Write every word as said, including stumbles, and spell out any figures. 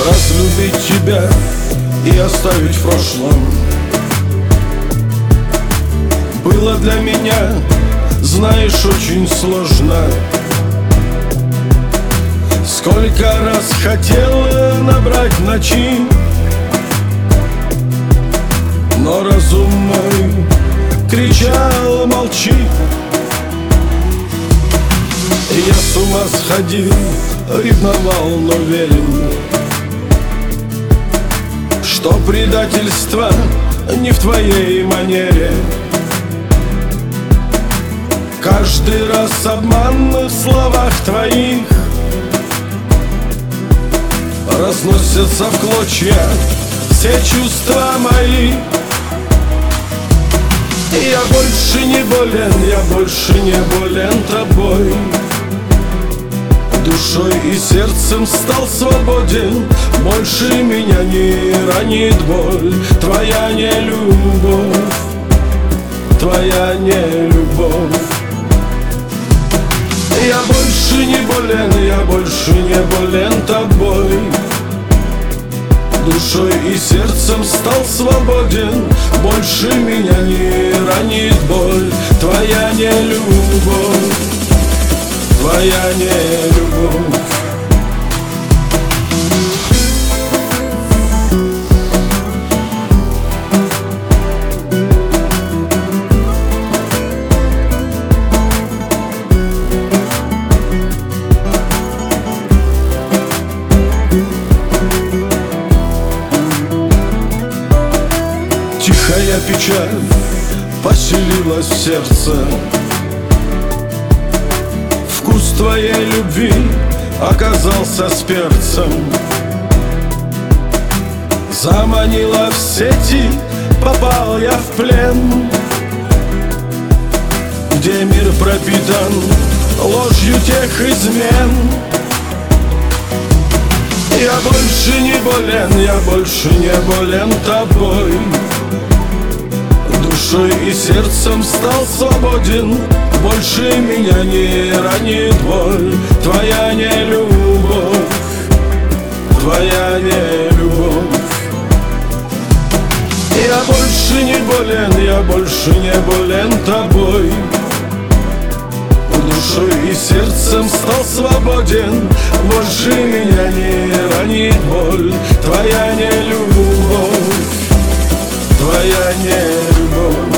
Разлюбить тебя и оставить в прошлом было для меня, знаешь, очень сложно. Сколько раз хотела набрать ночи, но разум мой кричал: молчи. Я с ума сходил, ревновал, но верил, что предательство не в твоей манере. Каждый раз обман в словах твоих разносятся в клочья все чувства мои. Я больше не болен, я больше не болен тобой. Душой и сердцем стал свободен, больше меня не ранит боль. Твоя не любовь, твоя не любовь. Я больше не болен, я больше не болен тобой. Душой и сердцем стал свободен, больше меня не ранит боль. Твоя не любовь, твоя не любовь. Тихая печаль поселилась в сердце. Вкус твоей любви оказался с перцем. Заманила в сети, попал я в плен, где мир пропитан ложью тех измен. Я больше не болен, я больше не болен тобой. Душой и сердцем стал свободен, больше меня не ранит боль. Твоя не любовь, твоя не любовь. Я больше не болен, я больше не болен тобой. Душой и сердцем стал свободен, больше меня не ранит боль. Твоя не любовь, твоя не любовь.